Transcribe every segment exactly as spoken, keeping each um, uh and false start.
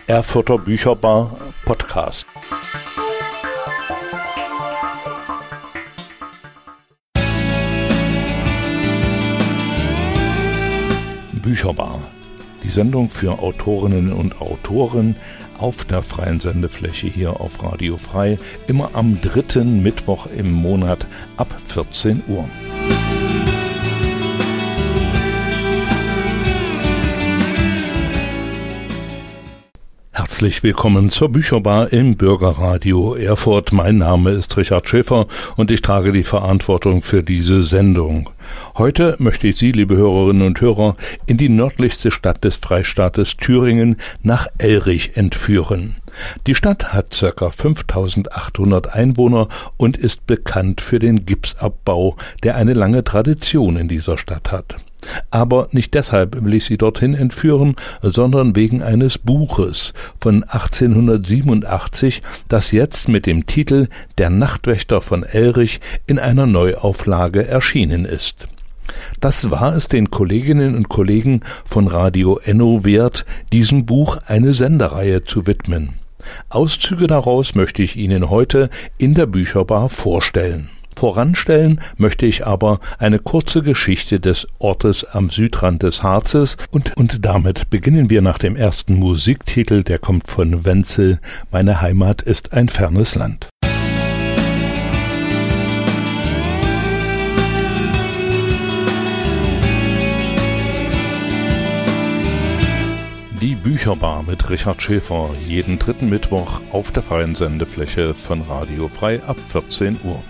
Erfurter Bücherbar Podcast. Bücherbar, die Sendung für Autorinnen und Autoren auf der freien Sendefläche hier auf Radio Frei, immer am dritten Mittwoch im Monat ab vierzehn Uhr. Herzlich willkommen zur Bücherbar im Bürgerradio Erfurt. Mein Name ist Richard Schäfer und ich trage die Verantwortung für diese Sendung. Heute möchte ich Sie, liebe Hörerinnen und Hörer, in die nördlichste Stadt des Freistaates Thüringen nach Elrich entführen. Die Stadt hat ca. fünftausendachthundert Einwohner und ist bekannt für den Gipsabbau, der eine lange Tradition in dieser Stadt hat. Aber nicht deshalb will ich Sie dorthin entführen, sondern wegen eines Buches von achtzehnhundertsiebenundachtzig, das jetzt mit dem Titel »Der Nachtwächter von Elrich« in einer Neuauflage erschienen ist. Das war es den Kolleginnen und Kollegen von Radio Enno wert, diesem Buch eine Sendereihe zu widmen. Auszüge daraus möchte ich Ihnen heute in der Bücherbar vorstellen. Voranstellen möchte ich aber eine kurze Geschichte des Ortes am Südrand des Harzes und, und damit beginnen wir nach dem ersten Musiktitel, der kommt von Wenzel, »Meine Heimat ist ein fernes Land«. Die Bücherbar mit Richard Schäfer, jeden dritten Mittwoch auf der freien Sendefläche von Radio Frei ab vierzehn Uhr.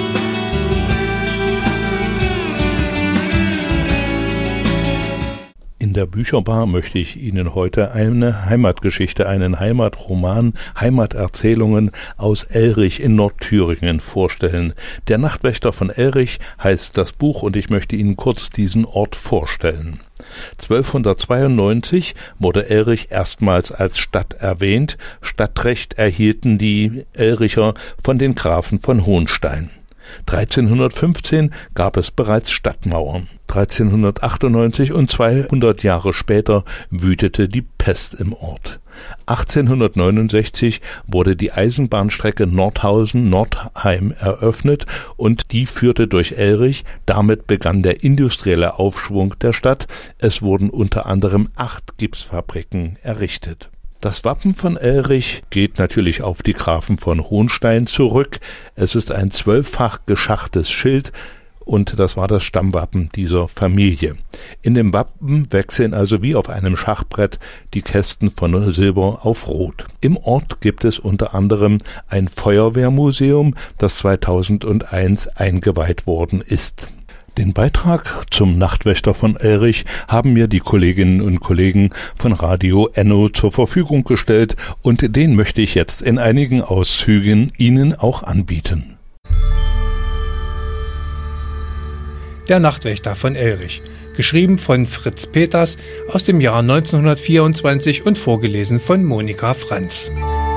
In der Bücherbar möchte ich Ihnen heute eine Heimatgeschichte, einen Heimatroman, Heimaterzählungen aus Elrich in Nordthüringen vorstellen. Der Nachtwächter von Elrich heißt das Buch und ich möchte Ihnen kurz diesen Ort vorstellen. zwölfhundertzweiundneunzig wurde Elrich erstmals als Stadt erwähnt. Stadtrecht erhielten die Elricher von den Grafen von Hohnstein. dreizehnhundertfünfzehn gab es bereits Stadtmauern. dreizehnhundertachtundneunzig und zweihundert Jahre später wütete die Pest im Ort. achtzehnhundertneunundsechzig wurde die Eisenbahnstrecke Nordhausen-Nordheim eröffnet und die führte durch Elrich. Damit begann der industrielle Aufschwung der Stadt. Es wurden unter anderem acht Gipsfabriken errichtet. Das Wappen von Elrich geht natürlich auf die Grafen von Hohnstein zurück. Es ist ein zwölffach geschachtes Schild und das war das Stammwappen dieser Familie. In dem Wappen wechseln also wie auf einem Schachbrett die Kästen von Silber auf Rot. Im Ort gibt es unter anderem ein Feuerwehrmuseum, das zweitausendeins eingeweiht worden ist. Den Beitrag zum Nachtwächter von Elrich haben mir die Kolleginnen und Kollegen von Radio Enno zur Verfügung gestellt und den möchte ich jetzt in einigen Auszügen Ihnen auch anbieten. Der Nachtwächter von Elrich, geschrieben von Fritz Peters aus dem Jahr neunzehnhundertvierundzwanzig und vorgelesen von Monika Franz.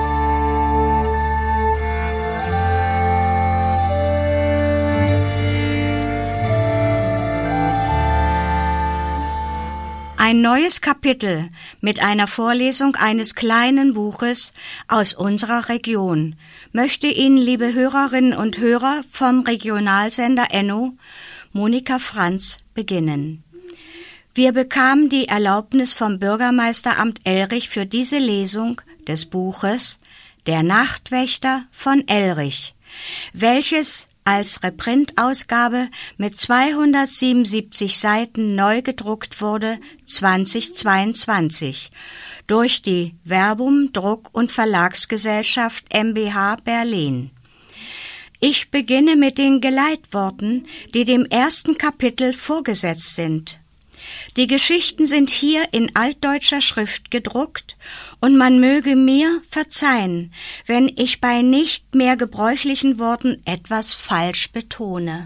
Ein neues Kapitel mit einer Vorlesung eines kleinen Buches aus unserer Region möchte Ihnen, liebe Hörerinnen und Hörer vom Regionalsender Enno, Monika Franz, beginnen. Wir bekamen die Erlaubnis vom Bürgermeisteramt Elrich für diese Lesung des Buches »Der Nachtwächter von Elrich«, welches als Reprintausgabe mit zweihundertsiebenundsiebzig Seiten neu gedruckt wurde zweitausendzweiundzwanzig durch die Verbum Druck- und Verlagsgesellschaft M B H Berlin. Ich beginne mit den Geleitworten, die dem ersten Kapitel vorgesetzt sind. Die Geschichten sind hier in altdeutscher Schrift gedruckt und man möge mir verzeihen, wenn ich bei nicht mehr gebräuchlichen Worten etwas falsch betone.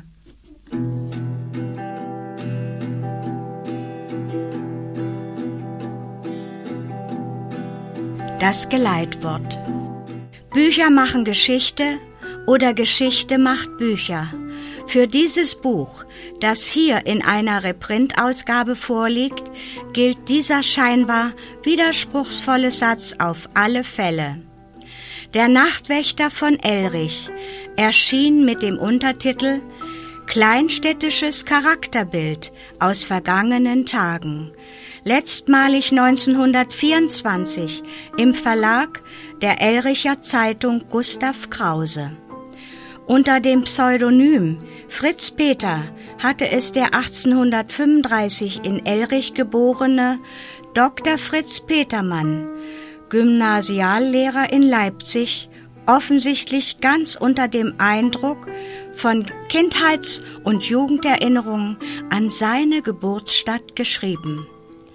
Das Geleitwort. Bücher machen Geschichte oder Geschichte macht Bücher. Für dieses Buch, das hier in einer Reprintausgabe vorliegt, gilt dieser scheinbar widerspruchsvolle Satz auf alle Fälle. Der Nachtwächter von Elrich erschien mit dem Untertitel Kleinstädtisches Charakterbild aus vergangenen Tagen, letztmalig neunzehnhundertvierundzwanzig im Verlag der Elricher Zeitung Gustav Krause. Unter dem Pseudonym Fritz Peter hatte es der achtzehnhundertfünfunddreißig in Elrich geborene Doktor Fritz Petermann, Gymnasiallehrer in Leipzig, offensichtlich ganz unter dem Eindruck von Kindheits- und Jugenderinnerungen an seine Geburtsstadt geschrieben.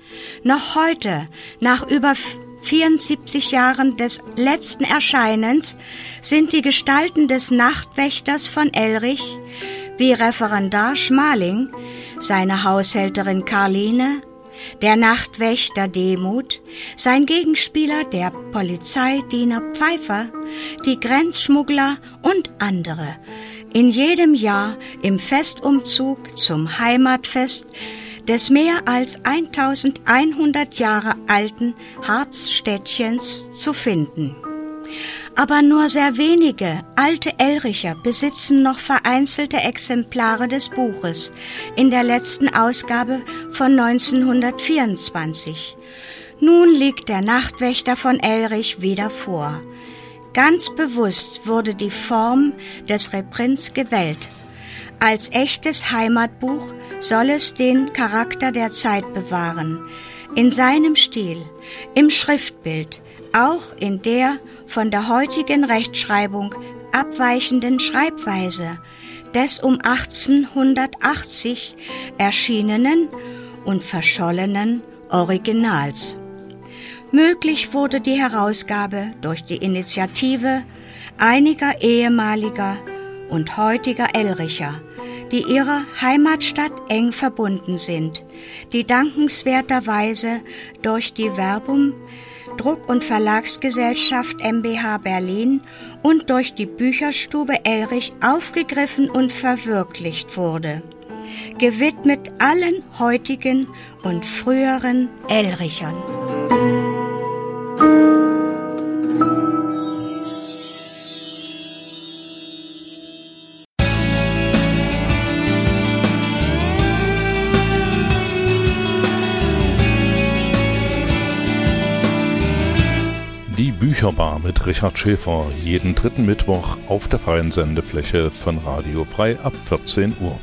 Noch heute, nach über vierundsiebzig Jahren des letzten Erscheinens, sind die Gestalten des Nachtwächters von Elrich, wie Referendar Schmaling, seine Haushälterin Karline, der Nachtwächter Demuth, sein Gegenspieler der Polizeidiener Pfeiffer, die Grenzschmuggler und andere, in jedem Jahr im Festumzug zum Heimatfest des mehr als eintausendeinhundert Jahre alten Harzstädtchens zu finden. Aber nur sehr wenige alte Elricher besitzen noch vereinzelte Exemplare des Buches in der letzten Ausgabe von neunzehnhundertvierundzwanzig. Nun liegt der Nachtwächter von Elrich wieder vor. Ganz bewusst wurde die Form des Reprints gewählt. Als echtes Heimatbuch soll es den Charakter der Zeit bewahren, in seinem Stil, im Schriftbild, auch in der von der heutigen Rechtschreibung abweichenden Schreibweise des um achtzehnhundertachtzig erschienenen und verschollenen Originals. Möglich wurde die Herausgabe durch die Initiative einiger ehemaliger und heutiger Elricher, die ihrer Heimatstadt eng verbunden sind, die dankenswerterweise durch die Verbum Druck- und Verlagsgesellschaft GmbH Berlin und durch die Bücherstube Elrich aufgegriffen und verwirklicht wurde. Gewidmet allen heutigen und früheren Elrichern. Die Bücherbar mit Richard Schäfer, jeden dritten Mittwoch auf der freien Sendefläche von Radio Frei ab vierzehn Uhr.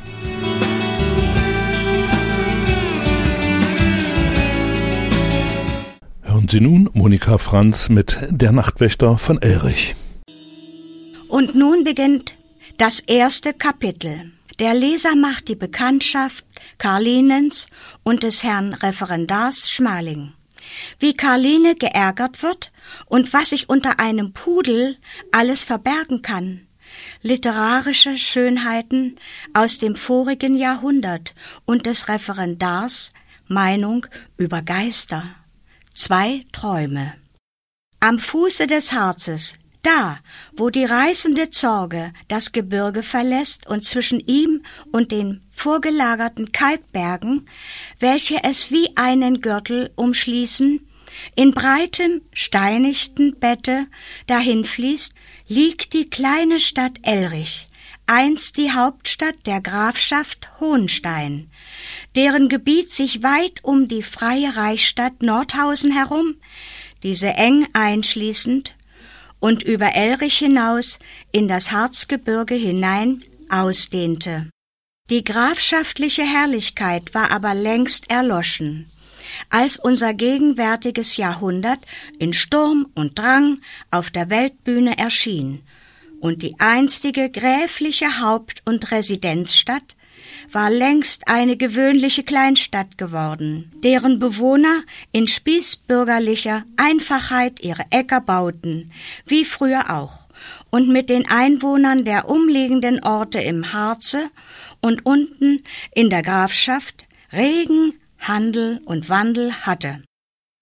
Hören Sie nun Monika Franz mit Der Nachtwächter von Elrich. Und nun beginnt das erste Kapitel. Der Leser macht die Bekanntschaft Karlinens und des Herrn Referendars Schmaling. Wie Karline geärgert wird und was sich unter einem Pudel alles verbergen kann. Literarische Schönheiten aus dem vorigen Jahrhundert und des Referendars Meinung über Geister. Zwei Träume. Am Fuße des Harzes, da, wo die reißende Zorge das Gebirge verlässt und zwischen ihm und den vorgelagerten Kalkbergen, welche es wie einen Gürtel umschließen, in breitem, steinigten Bette dahinfließt, liegt die kleine Stadt Elrich, einst die Hauptstadt der Grafschaft Hohenstein, deren Gebiet sich weit um die freie Reichsstadt Nordhausen herum, diese eng einschließend, und über Elrich hinaus in das Harzgebirge hinein ausdehnte. Die grafschaftliche Herrlichkeit war aber längst erloschen, als unser gegenwärtiges Jahrhundert in Sturm und Drang auf der Weltbühne erschien, und die einstige gräfliche Haupt- und Residenzstadt war längst eine gewöhnliche Kleinstadt geworden, deren Bewohner in spießbürgerlicher Einfachheit ihre Äcker bauten, wie früher auch, und mit den Einwohnern der umliegenden Orte im Harze und unten in der Grafschaft regen Handel und Wandel hatte.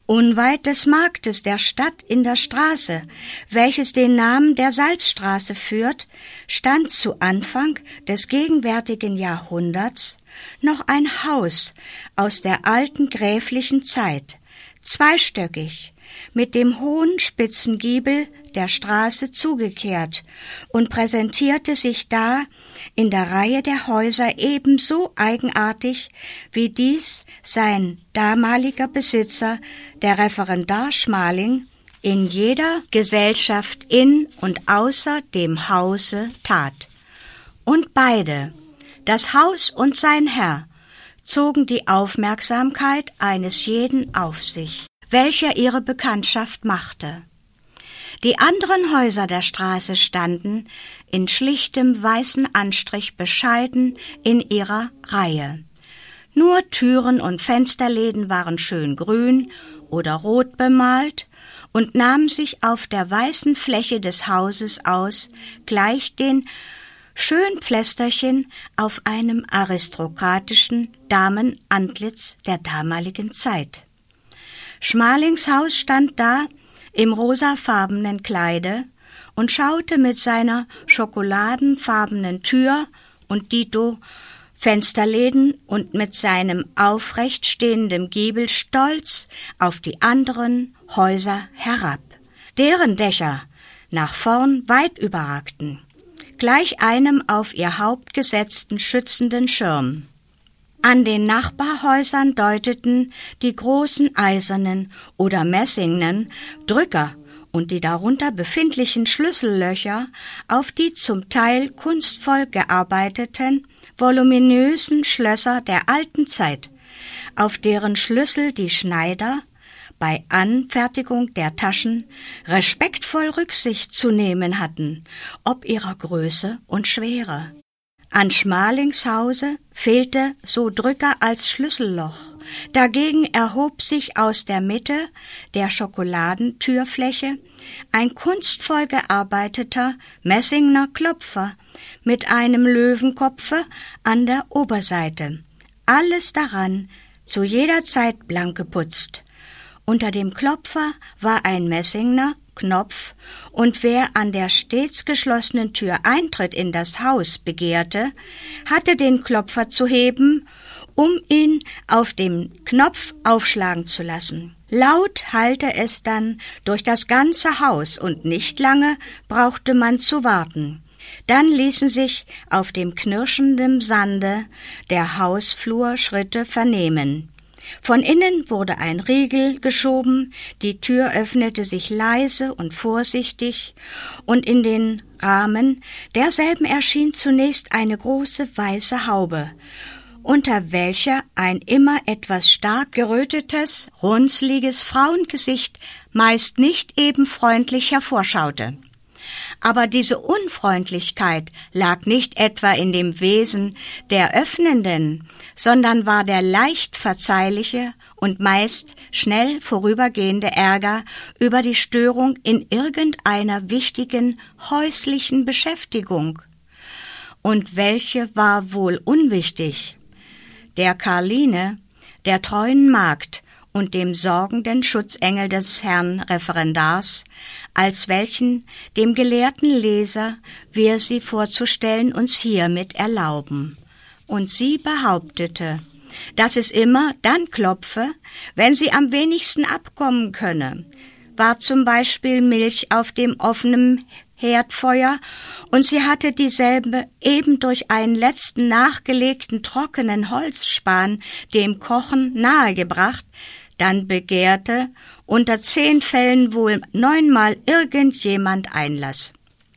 Unweit des Marktes der Stadt in der Straße, welches den Namen der Salzstraße führt, stand zu Anfang des gegenwärtigen Jahrhunderts noch ein Haus aus der alten gräflichen Zeit, zweistöckig, mit dem hohen spitzen Giebel der Straße zugekehrt und präsentierte sich da in der Reihe der Häuser ebenso eigenartig, wie dies sein damaliger Besitzer, der Referendar Schmaling, in jeder Gesellschaft in und außer dem Hause tat. Und beide, das Haus und sein Herr, zogen die Aufmerksamkeit eines jeden auf sich, welcher ihre Bekanntschaft machte. Die anderen Häuser der Straße standen in schlichtem weißen Anstrich bescheiden in ihrer Reihe. Nur Türen und Fensterläden waren schön grün oder rot bemalt und nahmen sich auf der weißen Fläche des Hauses aus, gleich den Schönpflästerchen auf einem aristokratischen Damenantlitz der damaligen Zeit. Schmalings Haus stand da im rosafarbenen Kleide und schaute mit seiner schokoladenfarbenen Tür und dito Fensterläden und mit seinem aufrecht stehenden Giebel stolz auf die anderen Häuser herab, deren Dächer nach vorn weit überragten, gleich einem auf ihr Haupt gesetzten schützenden Schirm. An den Nachbarhäusern deuteten die großen eisernen oder messingnen Drücker und die darunter befindlichen Schlüssellöcher auf die zum Teil kunstvoll gearbeiteten, voluminösen Schlösser der alten Zeit, auf deren Schlüssel die Schneider bei Anfertigung der Taschen respektvoll Rücksicht zu nehmen hatten, ob ihrer Größe und Schwere. An Schmalings Hause fehlte so Drücker als Schlüsselloch. Dagegen erhob sich aus der Mitte der Schokoladentürfläche ein kunstvoll gearbeiteter messingner Klopfer mit einem Löwenkopfe an der Oberseite. Alles daran zu jeder Zeit blank geputzt. Unter dem Klopfer war ein messingner Knopf, und wer an der stets geschlossenen Tür Eintritt in das Haus begehrte, hatte den Klopfer zu heben, um ihn auf dem Knopf aufschlagen zu lassen. Laut hallte es dann durch das ganze Haus, und nicht lange brauchte man zu warten. Dann ließen sich auf dem knirschenden Sande der Hausflur Schritte vernehmen. Von innen wurde ein Riegel geschoben, die Tür öffnete sich leise und vorsichtig, und in den Rahmen derselben erschien zunächst eine große weiße Haube, unter welcher ein immer etwas stark gerötetes, runzliges Frauengesicht meist nicht eben freundlich hervorschaute. Aber diese Unfreundlichkeit lag nicht etwa in dem Wesen der Öffnenden, sondern war der leicht verzeihliche und meist schnell vorübergehende Ärger über die Störung in irgendeiner wichtigen häuslichen Beschäftigung. Und welche war wohl unwichtig? Der Karline, der treuen Magd und dem sorgenden Schutzengel des Herrn Referendars, als welchen dem gelehrten Leser wir sie vorzustellen uns hiermit erlauben. Und sie behauptete, dass es immer dann klopfe, wenn sie am wenigsten abkommen könne. War zum Beispiel Milch auf dem offenen Herdfeuer und sie hatte dieselbe eben durch einen letzten nachgelegten trockenen Holzspan dem Kochen nahegebracht, dann begehrte unter zehn Fällen wohl neunmal irgendjemand Einlass.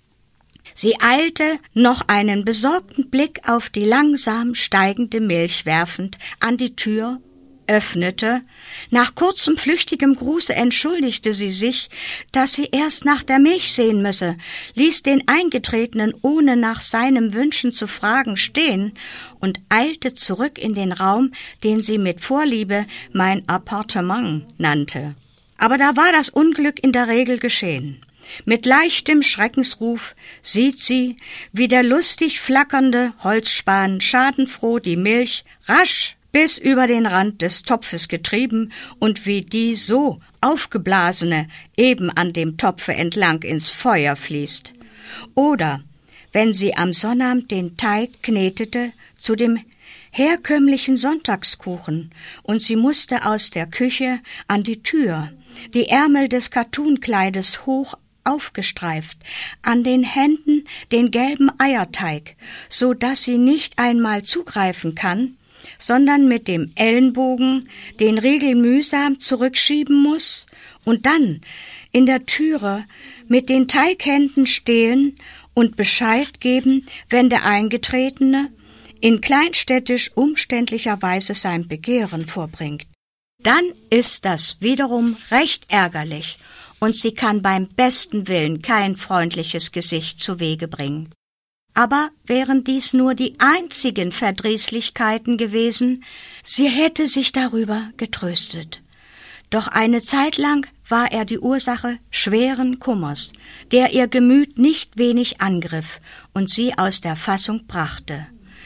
Sie eilte, noch einen besorgten Blick auf die langsam steigende Milch werfend, an die Tür, öffnete. Nach kurzem flüchtigem Gruße entschuldigte sie sich, dass sie erst nach der Milch sehen müsse, ließ den Eingetretenen, ohne nach seinem Wünschen zu fragen, stehen und eilte zurück in den Raum, den sie mit Vorliebe mein Appartement nannte. Aber da war das Unglück in der Regel geschehen. Mit leichtem Schreckensruf sieht sie, wie der lustig flackernde Holzspan schadenfroh die Milch rasch bis über den Rand des Topfes getrieben und wie die so aufgeblasene eben an dem Topfe entlang ins Feuer fließt. Oder wenn sie am Sonnabend den Teig knetete zu dem herkömmlichen Sonntagskuchen und sie musste aus der Küche an die Tür, die Ärmel des Kattunkleides hoch aufgestreift, an den Händen den gelben Eierteig, so dass sie nicht einmal zugreifen kann, sondern mit dem Ellenbogen den Riegel mühsam zurückschieben muss und dann in der Türe mit den Teighänden stehen und Bescheid geben, wenn der Eingetretene in kleinstädtisch umständlicher Weise sein Begehren vorbringt. Dann ist das wiederum recht ärgerlich und sie kann beim besten Willen kein freundliches Gesicht zu Wege bringen. Aber wären dies nur die einzigen Verdrießlichkeiten gewesen, sie hätte sich darüber getröstet. Doch eine Zeit lang war er die Ursache schweren Kummers, der ihr Gemüt nicht wenig angriff und sie aus der Fassung brachte.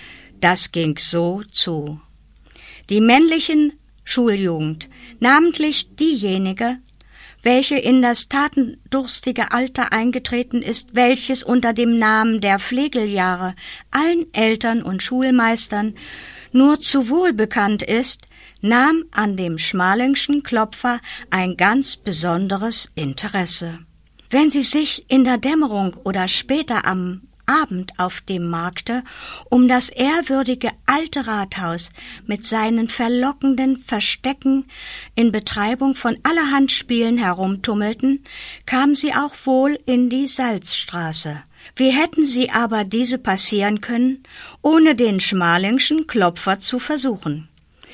Das ging so zu. Die männlichen Schuljugend, namentlich diejenige, welche in das tatendurstige Alter eingetreten ist, welches unter dem Namen der Flegeljahre allen Eltern und Schulmeistern nur zu wohl bekannt ist, nahm an dem Schmalingschen Klopfer ein ganz besonderes Interesse. Wenn sie sich in der Dämmerung oder später am Abend auf dem Markte um das ehrwürdige alte Rathaus mit seinen verlockenden Verstecken in Betreibung von allerhand Spielen herumtummelten, kam sie auch wohl in die Salzstraße. Wie hätten sie aber diese passieren können, ohne den Schmalingschen Klopfer zu versuchen?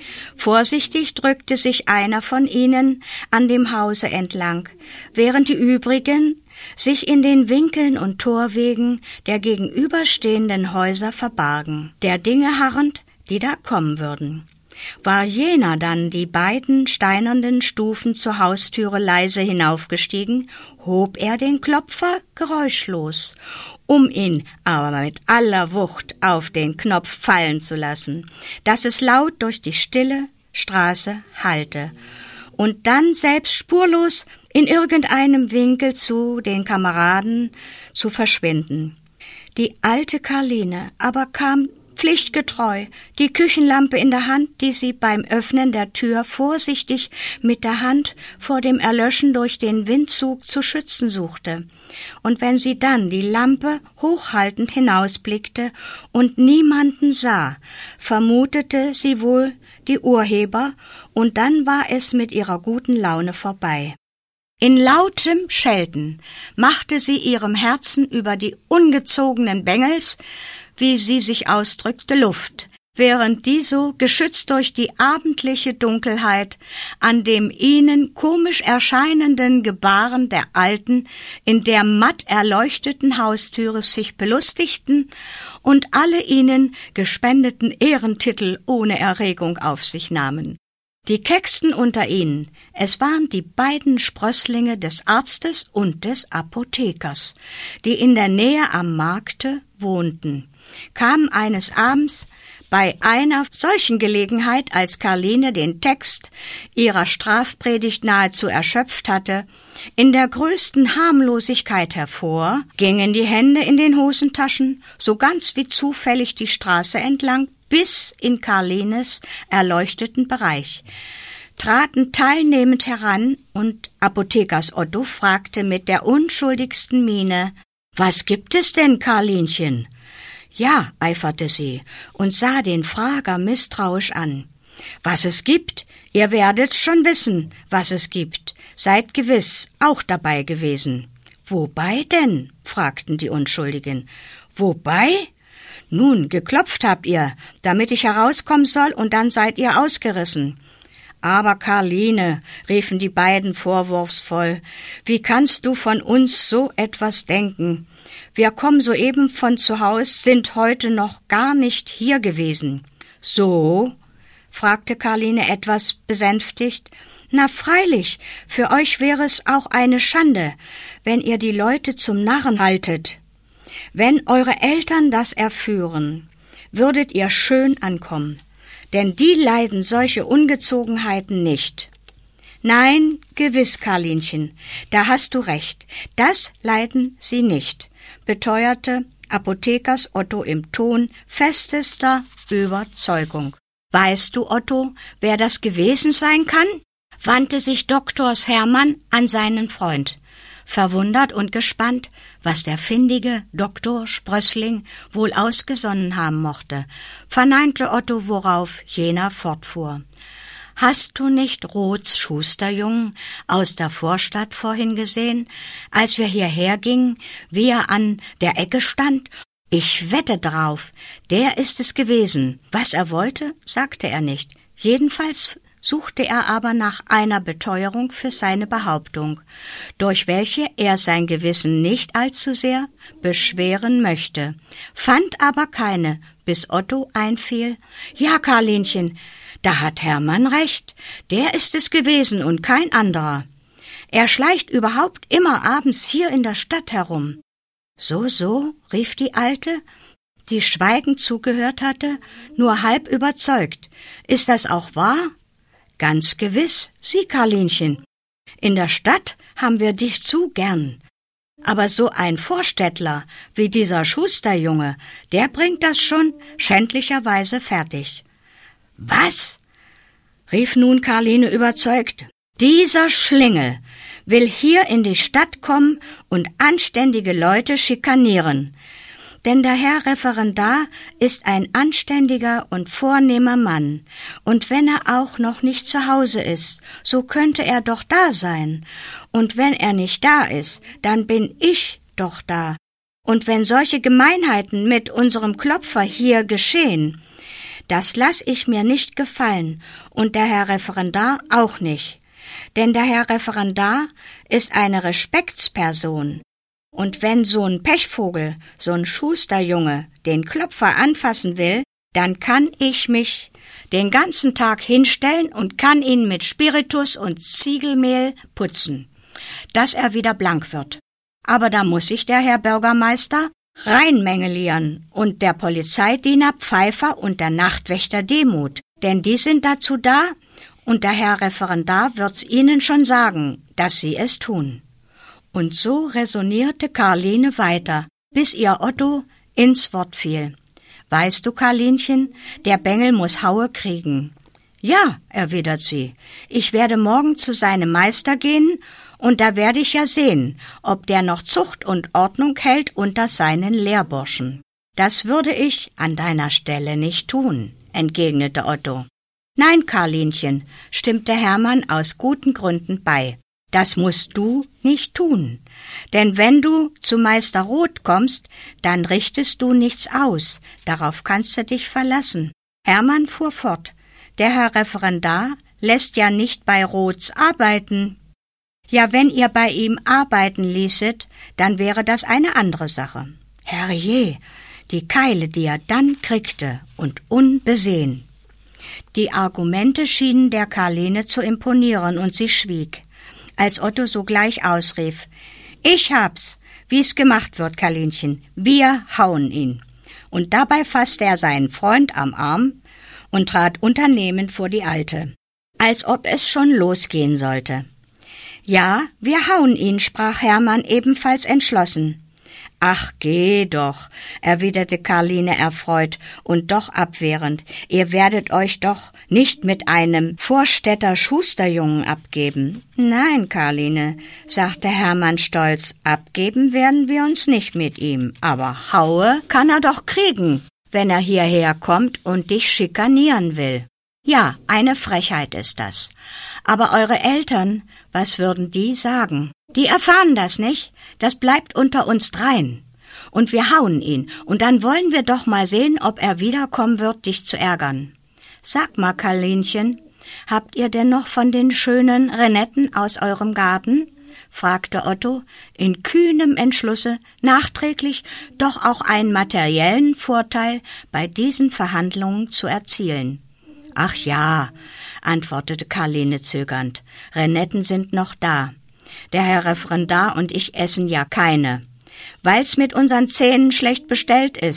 Vorsichtig drückte sich einer von ihnen an dem Hause entlang, während die übrigen sich in den Winkeln und Torwegen der gegenüberstehenden Häuser verbargen, der Dinge harrend, die da kommen würden. War jener dann die beiden steinernen Stufen zur Haustüre leise hinaufgestiegen, hob er den Klopfer geräuschlos, um ihn aber mit aller Wucht auf den Knopf fallen zu lassen, dass es laut durch die stille Straße hallte, und dann selbst spurlos in irgendeinem Winkel zu den Kameraden zu verschwinden. Die alte Karline aber kam pflichtgetreu, die Küchenlampe in der Hand, die sie beim Öffnen der Tür vorsichtig mit der Hand vor dem Erlöschen durch den Windzug zu schützen suchte. Und wenn sie dann die Lampe hochhaltend hinausblickte und niemanden sah, vermutete sie wohl die Urheber, und dann war es mit ihrer guten Laune vorbei. In lautem Schelten machte sie ihrem Herzen über die ungezogenen Bengels, wie sie sich ausdrückte, Luft, während die so, geschützt durch die abendliche Dunkelheit, an dem ihnen komisch erscheinenden Gebaren der Alten in der matt erleuchteten Haustüre sich belustigten und alle ihnen gespendeten Ehrentitel ohne Erregung auf sich nahmen. Die kecksten unter ihnen, es waren die beiden Sprösslinge des Arztes und des Apothekers, die in der Nähe am Markte wohnten, kamen eines Abends bei einer solchen Gelegenheit, als Karline den Text ihrer Strafpredigt nahezu erschöpft hatte, in der größten Harmlosigkeit hervor, gingen die Hände in den Hosentaschen, so ganz wie zufällig die Straße entlang, bis in Karlines erleuchteten Bereich, traten teilnehmend heran, und Apothekers Otto fragte mit der unschuldigsten Miene: »Was gibt es denn, Karlinchen?« »Ja«, eiferte sie und sah den Frager misstrauisch an. »Was es gibt? Ihr werdet schon wissen, was es gibt. Seid gewiss auch dabei gewesen.« »Wobei denn?« fragten die Unschuldigen. »Wobei? Nun, geklopft habt ihr, damit ich herauskommen soll, und dann seid ihr ausgerissen.« »Aber Karline«, riefen die beiden vorwurfsvoll, »wie kannst du von uns so etwas denken? Wir kommen soeben von zu Haus, sind heute noch gar nicht hier gewesen.« »So?« fragte Karline etwas besänftigt. »Na freilich, für euch wäre es auch eine Schande, wenn ihr die Leute zum Narren haltet. Wenn eure Eltern das erführen, würdet ihr schön ankommen. denn die leiden solche Ungezogenheiten nicht. Nein, gewiss, Karlinchen, da hast du recht, das leiden sie nicht, beteuerte Apothekers Otto im Ton festester Überzeugung. Weißt du, Otto, wer das gewesen sein kann? Wandte sich Doktors Hermann an seinen Freund, verwundert und gespannt, was der findige Doktor Sprössling wohl ausgesonnen haben mochte, verneinte Otto, worauf jener fortfuhr. Hast du nicht Roths Schusterjungen aus der Vorstadt vorhin gesehen, als wir hierher gingen, wie er an der Ecke stand? Ich wette drauf, der ist es gewesen. Was er wollte, sagte er nicht. Jedenfalls suchte er aber nach einer Beteuerung für seine Behauptung, durch welche er sein Gewissen nicht allzu sehr beschweren möchte, fand aber keine, bis Otto einfiel: Ja, Karlinchen, da hat Hermann recht, der ist es gewesen und kein anderer. Er schleicht überhaupt immer abends hier in der Stadt herum. So, so, rief die Alte, die schweigend zugehört hatte, nur halb überzeugt. Ist das auch wahr? Ganz gewiss, sieh, Karlinchen. In der Stadt haben wir dich zu gern. Aber so ein Vorstädtler wie dieser Schusterjunge, der bringt das schon schändlicherweise fertig. Was? Rief nun Karline überzeugt. Dieser Schlingel will hier in die Stadt kommen und anständige Leute schikanieren. Denn der Herr Referendar ist ein anständiger und vornehmer Mann, und wenn er auch noch nicht zu Hause ist, so könnte er doch da sein, und wenn er nicht da ist, dann bin ich doch da. Und wenn solche Gemeinheiten mit unserem Klopfer hier geschehen, das lass ich mir nicht gefallen, und der Herr Referendar auch nicht. Denn der Herr Referendar ist eine Respektsperson. Und wenn so ein Pechvogel, so ein Schusterjunge, den Klopfer anfassen will, dann kann ich mich den ganzen Tag hinstellen und kann ihn mit Spiritus und Ziegelmehl putzen, dass er wieder blank wird. Aber da muss sich der Herr Bürgermeister reinmengelieren und der Polizeidiener Pfeiffer und der Nachtwächter Demuth, denn die sind dazu da, und der Herr Referendar wird's ihnen schon sagen, dass sie es tun. Und so räsonierte Karline weiter, bis ihr Otto ins Wort fiel. Weißt du, Karlinchen, der Bengel muss Haue kriegen. Ja, erwidert sie, ich werde morgen zu seinem Meister gehen, und da werde ich ja sehen, ob der noch Zucht und Ordnung hält unter seinen Lehrburschen. Das würde ich an deiner Stelle nicht tun, entgegnete Otto. Nein, Karlinchen, stimmte Hermann aus guten Gründen bei. Das musst du nicht tun, denn wenn du zu Meister Roth kommst, dann richtest du nichts aus, darauf kannst du dich verlassen. Hermann fuhr fort, der Herr Referendar lässt ja nicht bei Roths arbeiten. Ja, wenn ihr bei ihm arbeiten ließet, dann wäre das eine andere Sache. Herrje, die Keile, die er dann kriegte, und unbesehen. Die Argumente schienen der Karline zu imponieren, und sie schwieg, als Otto sogleich ausrief: Ich hab's, wie's gemacht wird, Karlinchen, wir hauen ihn. Und dabei fasste er seinen Freund am Arm und trat unternehmend vor die Alte, als ob es schon losgehen sollte. Ja, wir hauen ihn, sprach Hermann ebenfalls entschlossen. Ach, geh doch, erwiderte Karline erfreut und doch abwehrend. Ihr werdet euch doch nicht mit einem Vorstädter Schusterjungen abgeben. Nein, Karline, sagte Hermann stolz, abgeben werden wir uns nicht mit ihm, aber Haue kann er doch kriegen, wenn er hierher kommt und dich schikanieren will. Ja, eine Frechheit ist das. Aber eure Eltern, was würden die sagen? Die erfahren das nicht, das bleibt unter uns dreien. Und wir hauen ihn, und dann wollen wir doch mal sehen, ob er wiederkommen wird, dich zu ärgern. Sag mal, Karlinchen, habt ihr denn noch von den schönen Renetten aus eurem Garten? Fragte Otto, in kühnem Entschlusse, nachträglich doch auch einen materiellen Vorteil bei diesen Verhandlungen zu erzielen. Ach ja, antwortete Karline zögernd, Renetten sind noch da. Der Herr Referendar und ich essen ja keine, weil's mit unseren Zähnen schlecht bestellt ist.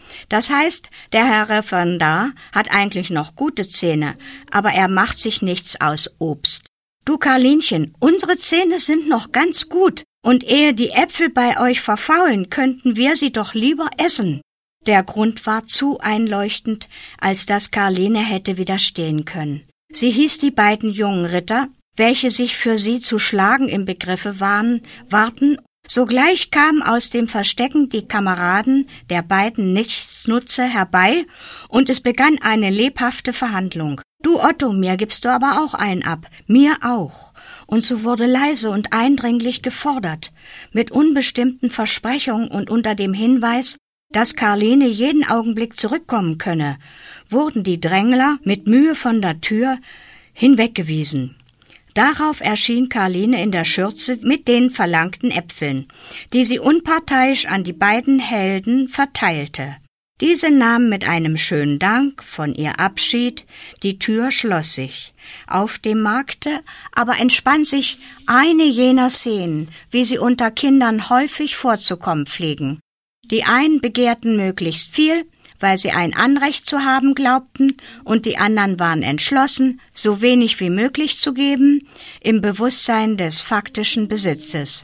Das heißt, der Herr Referendar hat eigentlich noch gute Zähne, aber er macht sich nichts aus Obst. Du Karlinchen, unsere Zähne sind noch ganz gut, und ehe die Äpfel bei euch verfaulen, könnten wir sie doch lieber essen. Der Grund war zu einleuchtend, als dass Karline hätte widerstehen können. Sie hieß die beiden jungen Ritter, welche sich für sie zu schlagen im Begriffe waren, warten. Sogleich kamen aus dem Verstecken die Kameraden der beiden Nichtsnutze herbei, und es begann eine lebhafte Verhandlung. »Du Otto, mir gibst du aber auch einen ab, mir auch.« Und so wurde leise und eindringlich gefordert, mit unbestimmten Versprechungen und unter dem Hinweis, dass Karline jeden Augenblick zurückkommen könne, wurden die Drängler mit Mühe von der Tür hinweggewiesen. Darauf erschien Karline in der Schürze mit den verlangten Äpfeln, die sie unparteiisch an die beiden Helden verteilte. Diese nahmen mit einem schönen Dank von ihr Abschied, die Tür schloss sich. Auf dem Markte aber entspann sich eine jener Szenen, wie sie unter Kindern häufig vorzukommen pflegen. Die einen begehrten möglichst viel, weil sie ein Anrecht zu haben glaubten, und die anderen waren entschlossen, so wenig wie möglich zu geben, im Bewusstsein des faktischen Besitzes.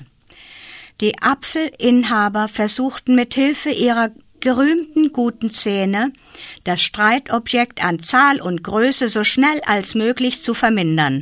Die Apfelinhaber versuchten mit Hilfe ihrer gerühmten guten Zähne, das Streitobjekt an Zahl und Größe so schnell als möglich zu vermindern,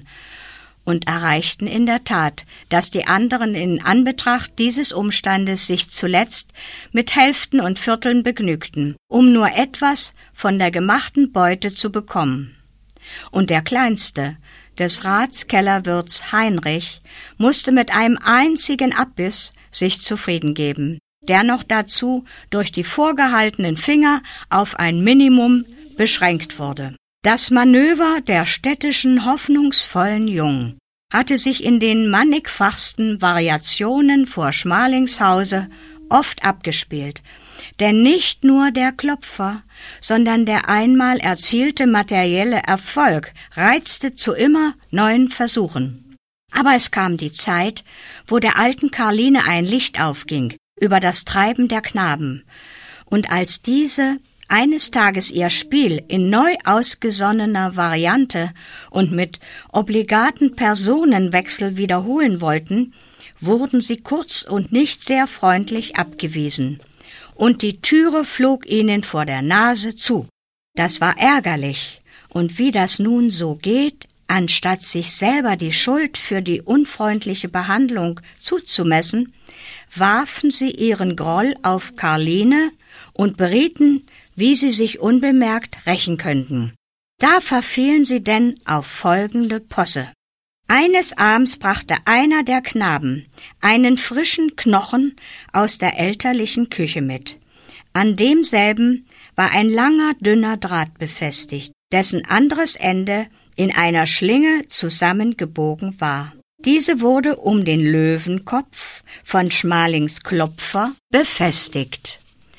und erreichten in der Tat, dass die anderen in Anbetracht dieses Umstandes sich zuletzt mit Hälften und Vierteln begnügten, um nur etwas von der gemachten Beute zu bekommen. Und der Kleinste, des Ratskellerwirts Heinrich, musste mit einem einzigen Abbiss sich zufrieden geben, der noch dazu durch die vorgehaltenen Finger auf ein Minimum beschränkt wurde. Das Manöver der städtischen hoffnungsvollen Jungen hatte sich in den mannigfachsten Variationen vor Schmalingshause oft abgespielt, denn nicht nur der Klopfer, sondern der einmal erzielte materielle Erfolg reizte zu immer neuen Versuchen. Aber es kam die Zeit, wo der alten Karline ein Licht aufging über das Treiben der Knaben, und als diese eines Tages ihr Spiel in neu ausgesonnener Variante und mit obligaten Personenwechsel wiederholen wollten, wurden sie kurz und nicht sehr freundlich abgewiesen, und die Türe flog ihnen vor der Nase zu. Das war ärgerlich, und wie das nun so geht, anstatt sich selber die Schuld für die unfreundliche Behandlung zuzumessen, warfen sie ihren Groll auf Karline und berieten, wie sie sich unbemerkt rächen könnten. Da verfielen sie denn auf folgende Posse. Eines Abends brachte einer der Knaben einen frischen Knochen aus der elterlichen Küche mit. An demselben war ein langer, dünner Draht befestigt, dessen anderes Ende in einer Schlinge zusammengebogen war. Diese wurde um den Löwenkopf von Schmalings Klopfer befestigt,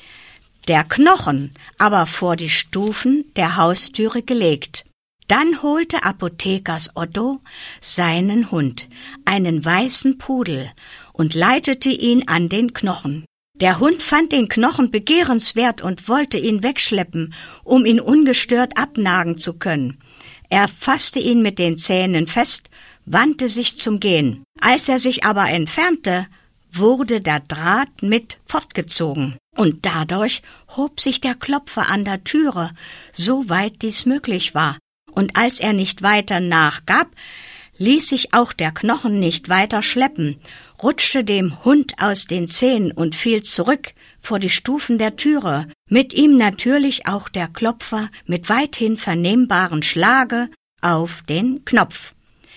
der Knochen aber vor die Stufen der Haustüre gelegt. Dann holte Apothekers Otto seinen Hund, einen weißen Pudel, und leitete ihn an den Knochen. Der Hund fand den Knochen begehrenswert und wollte ihn wegschleppen, um ihn ungestört abnagen zu können. Er fasste ihn mit den Zähnen fest, wandte sich zum Gehen. Als er sich aber entfernte, wurde der Draht mit fortgezogen, und dadurch hob sich der Klopfer an der Türe, so weit dies möglich war, und als er nicht weiter nachgab, ließ sich auch der Knochen nicht weiter schleppen, rutschte dem Hund aus den Zähnen und fiel zurück vor die Stufen der Türe, mit ihm natürlich auch der Klopfer mit weithin vernehmbaren Schlage auf den Knopf.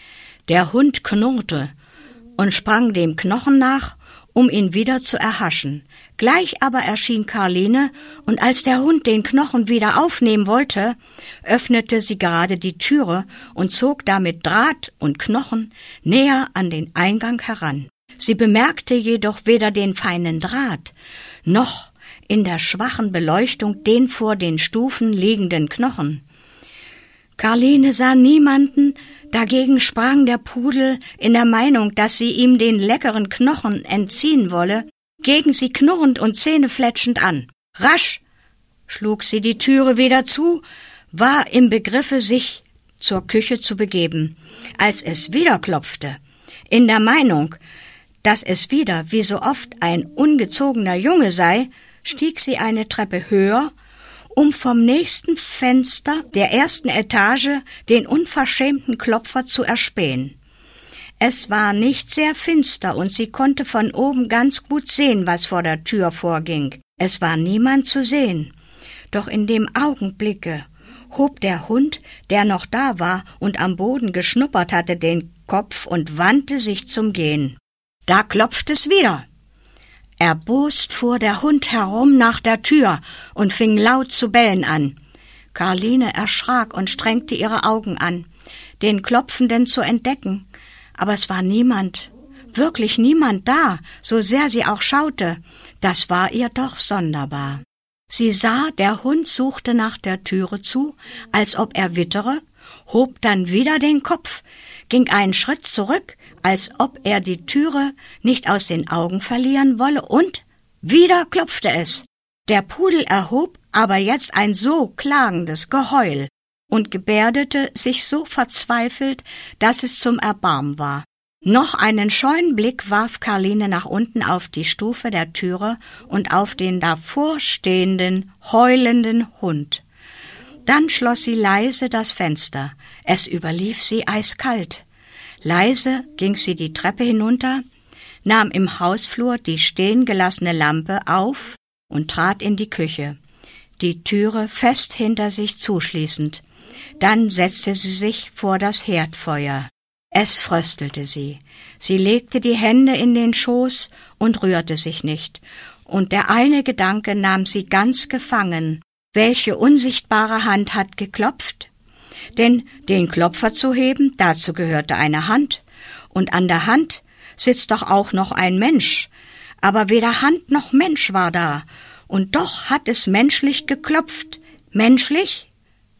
Der Hund knurrte und sprang dem Knochen nach, um ihn wieder zu erhaschen. Gleich aber erschien Karline, und als der Hund den Knochen wieder aufnehmen wollte, öffnete sie gerade die Türe und zog damit Draht und Knochen näher an den Eingang heran. Sie bemerkte jedoch weder den feinen Draht, noch in der schwachen Beleuchtung den vor den Stufen liegenden Knochen. Karline sah niemanden, dagegen sprang der Pudel in der Meinung, dass sie ihm den leckeren Knochen entziehen wolle, gegen sie knurrend und zähnefletschend an. Rasch schlug sie die Türe wieder zu, war im Begriffe, sich zur Küche zu begeben, als es wieder klopfte. In der Meinung, dass es wieder, wie so oft, ein ungezogener Junge sei, stieg sie eine Treppe höher, um vom nächsten Fenster der ersten Etage den unverschämten Klopfer zu erspähen. Es war nicht sehr finster und sie konnte von oben ganz gut sehen, was vor der Tür vorging. Es war niemand zu sehen. Doch in dem Augenblicke hob der Hund, der noch da war und am Boden geschnuppert hatte, den Kopf und wandte sich zum Gehen. Da klopfte es wieder. Erbost fuhr der Hund herum nach der Tür und fing laut zu bellen an. Karline erschrak und strengte ihre Augen an, den Klopfenden zu entdecken. Aber es war niemand, wirklich niemand da, so sehr sie auch schaute. Das war ihr doch sonderbar. Sie sah, der Hund suchte nach der Türe zu, als ob er wittere, hob dann wieder den Kopf, ging einen Schritt zurück, als ob er die Türe nicht aus den Augen verlieren wolle, und wieder klopfte es. Der Pudel erhob aber jetzt ein so klagendes Geheul und gebärdete sich so verzweifelt, dass es zum Erbarmen war. Noch einen scheuen Blick warf Karline nach unten auf die Stufe der Türe und auf den davorstehenden, heulenden Hund. Dann schloss sie leise das Fenster. Es überlief sie eiskalt. Leise ging sie die Treppe hinunter, nahm im Hausflur die stehen gelassene Lampe auf und trat in die Küche, die Türe fest hinter sich zuschließend. Dann setzte sie sich vor das Herdfeuer. Es fröstelte sie. Sie legte die Hände in den Schoß und rührte sich nicht. Und der eine Gedanke nahm sie ganz gefangen. Welche unsichtbare Hand hat geklopft? Denn den Klopfer zu heben, dazu gehörte eine Hand. Und an der Hand sitzt doch auch noch ein Mensch. Aber weder Hand noch Mensch war da. Und doch hat es menschlich geklopft. Menschlich?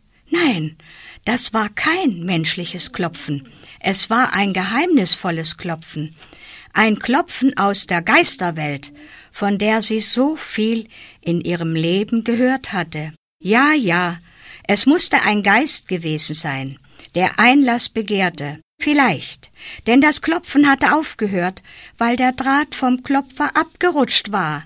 Nein, das war kein menschliches Klopfen. Es war ein geheimnisvolles Klopfen, ein Klopfen aus der Geisterwelt, von der sie so viel in ihrem Leben gehört hatte. Ja, ja, es musste ein Geist gewesen sein, der Einlass begehrte. Vielleicht, denn das Klopfen hatte aufgehört, weil der Draht vom Klopfer abgerutscht war.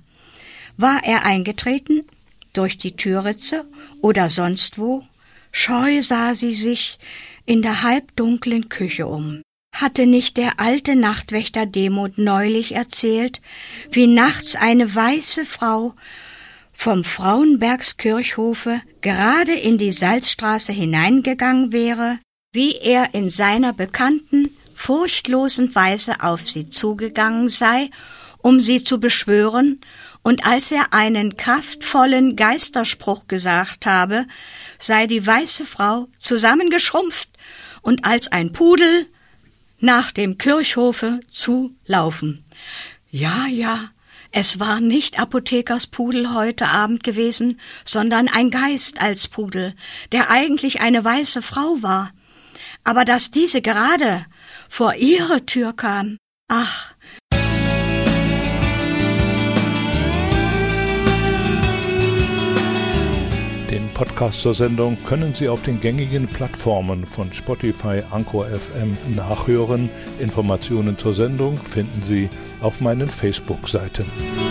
War er eingetreten, durch die Türritze oder sonst wo? Scheu sah sie sich in der halbdunklen Küche um. Hatte nicht der alte Nachtwächter Demuth neulich erzählt, wie nachts eine weiße Frau vom Frauenbergskirchhofe gerade in die Salzstraße hineingegangen wäre, wie er in seiner bekannten, furchtlosen Weise auf sie zugegangen sei, um sie zu beschwören, und als er einen kraftvollen Geisterspruch gesagt habe, sei die weiße Frau zusammengeschrumpft und als ein Pudel nach dem Kirchhofe zu laufen. Ja, ja, es war nicht Apothekers Pudel heute Abend gewesen, sondern ein Geist als Pudel, der eigentlich eine weiße Frau war. Aber dass diese gerade vor ihre Tür kam, ach, Den Podcast zur Sendung können Sie auf den gängigen Plattformen von Spotify, Anchor F M nachhören. Informationen zur Sendung finden Sie auf meinen Facebook-Seiten.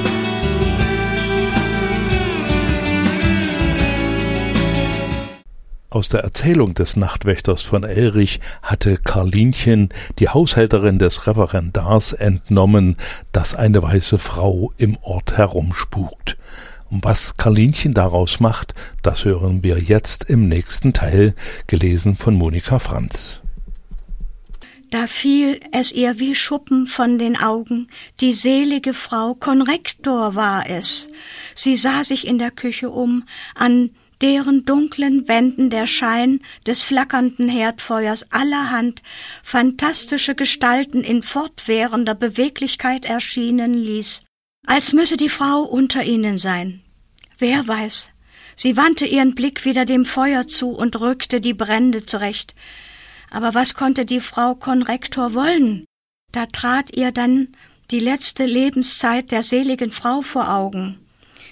Aus der Erzählung des Nachtwächters von Elrich hatte Karlinchen, die Haushälterin des Referendars, entnommen, dass eine weiße Frau im Ort herumspukt. Und was Karlinchen daraus macht, das hören wir jetzt im nächsten Teil, gelesen von Monika Franz. Da fiel es ihr wie Schuppen von den Augen, die selige Frau Konrektor war es. Sie sah sich in der Küche um, an deren dunklen Wänden der Schein des flackernden Herdfeuers allerhand fantastische Gestalten in fortwährender Beweglichkeit erschienen ließ, als müsse die Frau unter ihnen sein. Wer weiß, sie wandte ihren Blick wieder dem Feuer zu und rückte die Brände zurecht. Aber was konnte die Frau Konrektor wollen? Da trat ihr dann die letzte Lebenszeit der seligen Frau vor Augen.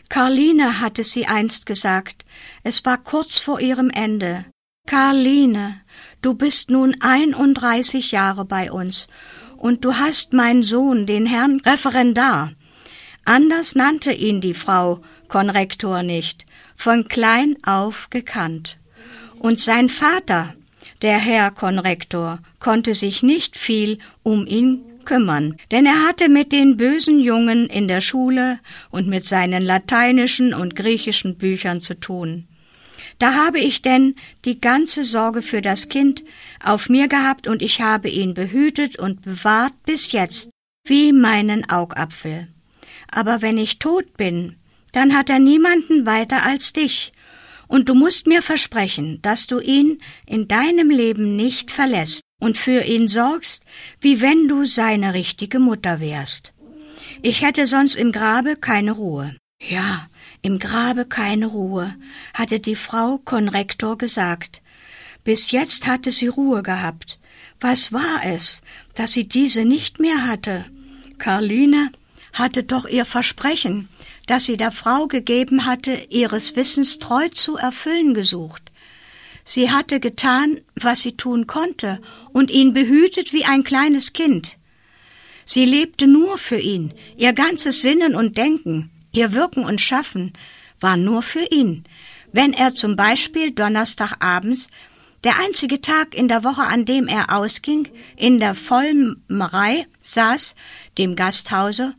Karline hatte sie einst gesagt, es war kurz vor ihrem Ende. Karline, du bist nun einunddreißig Jahre bei uns und du hast meinen Sohn, den Herrn Referendar. Anders nannte ihn die Frau Konrektor nicht, von klein auf gekannt. Und sein Vater, der Herr Konrektor, konnte sich nicht viel um ihn kümmern, denn er hatte mit den bösen Jungen in der Schule und mit seinen lateinischen und griechischen Büchern zu tun. Da habe ich denn die ganze Sorge für das Kind auf mir gehabt und ich habe ihn behütet und bewahrt bis jetzt, wie meinen Augapfel. Aber wenn ich tot bin, dann hat er niemanden weiter als dich. Und du musst mir versprechen, dass du ihn in deinem Leben nicht verlässt und für ihn sorgst, wie wenn du seine richtige Mutter wärst. Ich hätte sonst im Grabe keine Ruhe. Ja, im Grabe keine Ruhe, hatte die Frau Konrektor gesagt. Bis jetzt hatte sie Ruhe gehabt. Was war es, dass sie diese nicht mehr hatte? Karline hatte doch ihr Versprechen, das sie der Frau gegeben hatte, ihres Wissens treu zu erfüllen gesucht. Sie hatte getan, was sie tun konnte, und ihn behütet wie ein kleines Kind. Sie lebte nur für ihn, ihr ganzes Sinnen und Denken, ihr Wirken und Schaffen war nur für ihn. Wenn er zum Beispiel donnerstagabends, der einzige Tag in der Woche, an dem er ausging, in der Vollmerei saß, dem Gasthause,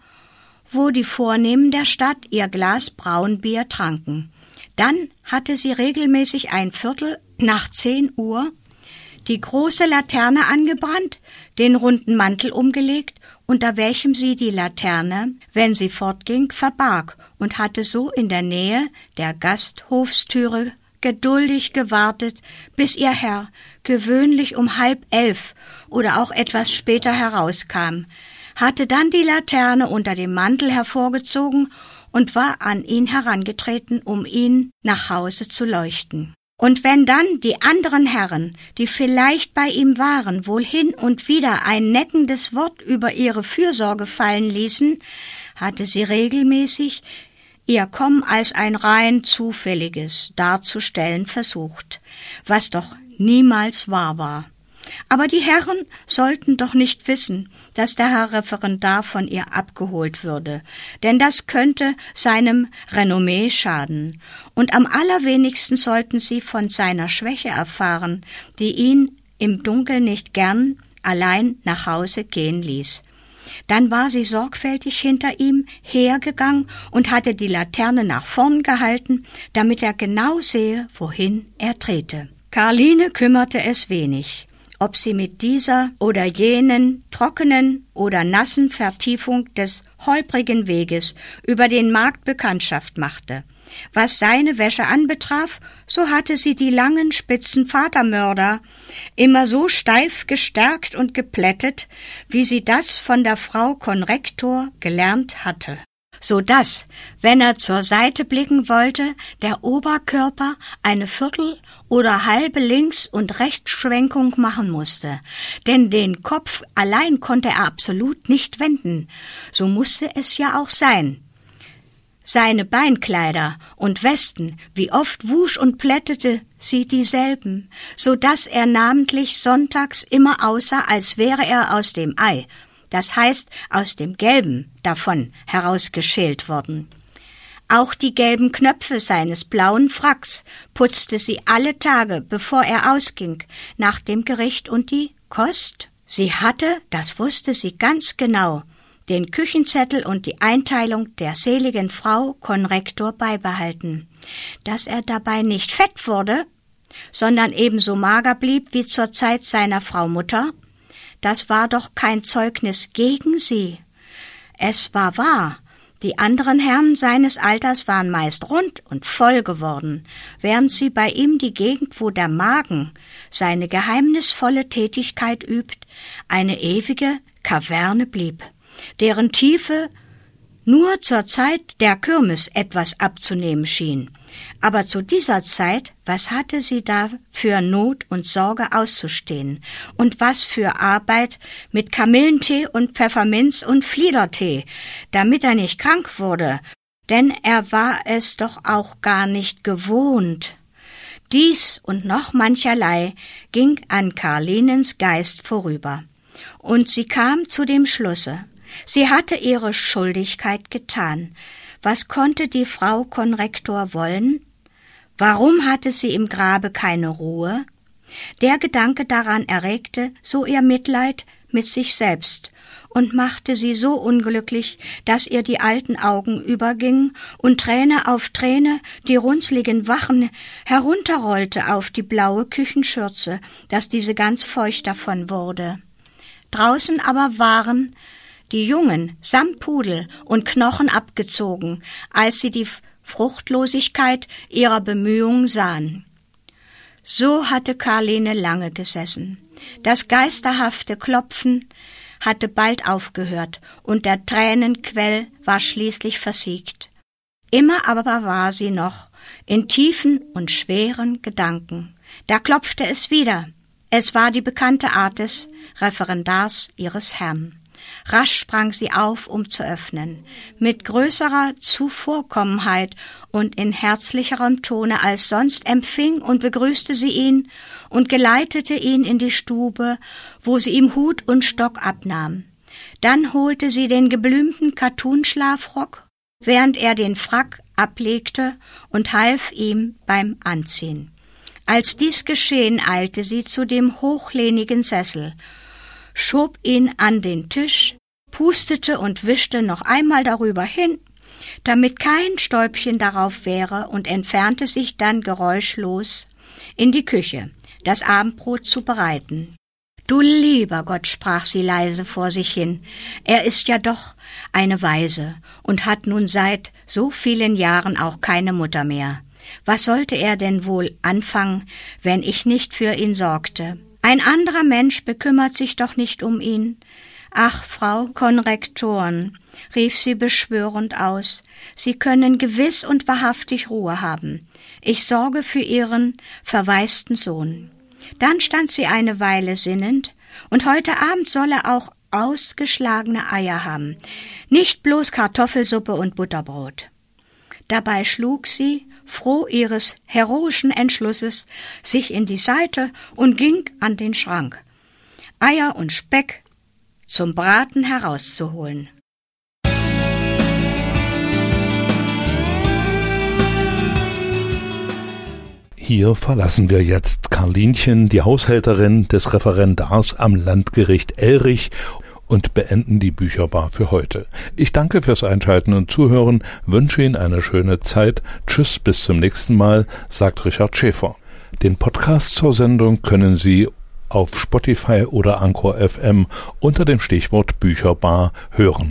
wo die Vornehmen der Stadt ihr Glas Braunbier tranken. Dann hatte sie regelmäßig ein Viertel nach zehn Uhr die große Laterne angebrannt, den runden Mantel umgelegt, unter welchem sie die Laterne, wenn sie fortging, verbarg und hatte so in der Nähe der Gasthofstüre geduldig gewartet, bis ihr Herr gewöhnlich um halb elf oder auch etwas später herauskam, hatte dann die Laterne unter dem Mantel hervorgezogen und war an ihn herangetreten, um ihn nach Hause zu leuchten. Und wenn dann die anderen Herren, die vielleicht bei ihm waren, wohl hin und wieder ein neckendes Wort über ihre Fürsorge fallen ließen, hatte sie regelmäßig ihr Kommen als ein rein zufälliges darzustellen versucht, was doch niemals wahr war. Aber die Herren sollten doch nicht wissen, dass der Herr Referendar von ihr abgeholt würde, denn das könnte seinem Renommee schaden, und am allerwenigsten sollten sie von seiner Schwäche erfahren, die ihn im Dunkeln nicht gern allein nach Hause gehen ließ. Dann war sie sorgfältig hinter ihm hergegangen und hatte die Laterne nach vorn gehalten, damit er genau sehe, wohin er trete. Karline kümmerte es wenig, ob sie mit dieser oder jenen trockenen oder nassen Vertiefung des holprigen Weges über den Markt Bekanntschaft machte. Was seine Wäsche anbetraf, so hatte sie die langen, spitzen Vatermörder immer so steif gestärkt und geplättet, wie sie das von der Frau Konrektor gelernt hatte, so dass, wenn er zur Seite blicken wollte, der Oberkörper eine Viertel- oder halbe Links- und Rechtsschwenkung machen musste, denn den Kopf allein konnte er absolut nicht wenden, so musste es ja auch sein. Seine Beinkleider und Westen, wie oft wusch und plättete sie dieselben, so dass er namentlich sonntags immer aussah, als wäre er aus dem Ei, das heißt aus dem Gelben, davon herausgeschält worden. Auch die gelben Knöpfe seines blauen Fracks putzte sie alle Tage, bevor er ausging, nach dem Gericht und die Kost. Sie hatte, das wusste sie ganz genau, den Küchenzettel und die Einteilung der seligen Frau Konrektor beibehalten. Dass er dabei nicht fett wurde, sondern ebenso mager blieb wie zur Zeit seiner Frau Mutter, das war doch kein Zeugnis gegen sie. Es war wahr, die anderen Herren seines Alters waren meist rund und voll geworden, während sie bei ihm die Gegend, wo der Magen seine geheimnisvolle Tätigkeit übt, eine ewige Kaverne blieb, deren Tiefe nur zur Zeit der Kirmes etwas abzunehmen schien. Aber zu dieser Zeit, was hatte sie da für Not und Sorge auszustehen? Und was für Arbeit mit Kamillentee und Pfefferminz und Fliedertee, damit er nicht krank wurde, denn er war es doch auch gar nicht gewohnt. Dies und noch mancherlei ging an Karlinens Geist vorüber, und sie kam zu dem Schlusse, sie hatte ihre Schuldigkeit getan. Was konnte die Frau Konrektor wollen? Warum hatte sie im Grabe keine Ruhe? Der Gedanke daran erregte so ihr Mitleid mit sich selbst und machte sie so unglücklich, dass ihr die alten Augen übergingen und Träne auf Träne die runzligen Wachen herunterrollte auf die blaue Küchenschürze, dass diese ganz feucht davon wurde. Draußen aber waren die Jungen samt Pudel und Knochen abgezogen, als sie die Fruchtlosigkeit ihrer Bemühungen sahen. So hatte Karline lange gesessen. Das geisterhafte Klopfen hatte bald aufgehört, und der Tränenquell war schließlich versiegt. Immer aber war sie noch in tiefen und schweren Gedanken. Da klopfte es wieder. Es war die bekannte Art des Referendars ihres Herrn. Rasch sprang sie auf, um zu öffnen. Mit größerer Zuvorkommenheit und in herzlicherem Tone als sonst empfing und begrüßte sie ihn und geleitete ihn in die Stube, wo sie ihm Hut und Stock abnahm. Dann holte sie den geblümten Kattunschlafrock, während er den Frack ablegte, und half ihm beim Anziehen. Als dies geschehen, eilte sie zu dem hochlehnigen Sessel, schob ihn an den Tisch, pustete und wischte noch einmal darüber hin, damit kein Stäubchen darauf wäre, und entfernte sich dann geräuschlos in die Küche, das Abendbrot zu bereiten. »Du lieber Gott«, sprach sie leise vor sich hin, »er ist ja doch eine Waise und hat nun seit so vielen Jahren auch keine Mutter mehr. Was sollte er denn wohl anfangen, wenn ich nicht für ihn sorgte? Ein anderer Mensch bekümmert sich doch nicht um ihn. Ach, Frau Konrektoren«, rief sie beschwörend aus, »Sie können gewiss und wahrhaftig Ruhe haben. Ich sorge für Ihren verwaisten Sohn.« Dann stand sie eine Weile sinnend, und heute Abend soll er auch ausgeschlagene Eier haben, nicht bloß Kartoffelsuppe und Butterbrot. Dabei schlug sie, froh ihres heroischen Entschlusses, sich in die Seite und ging an den Schrank, Eier und Speck zum Braten herauszuholen. Hier verlassen wir jetzt Karlinchen, die Haushälterin des Referendars am Landgericht Elrich, und beenden die Bücherbar für heute. Ich danke fürs Einschalten und Zuhören, wünsche Ihnen eine schöne Zeit. Tschüss, bis zum nächsten Mal, sagt Richard Schäfer. Den Podcast zur Sendung können Sie auf Spotify oder Anchor F M unter dem Stichwort Bücherbar hören.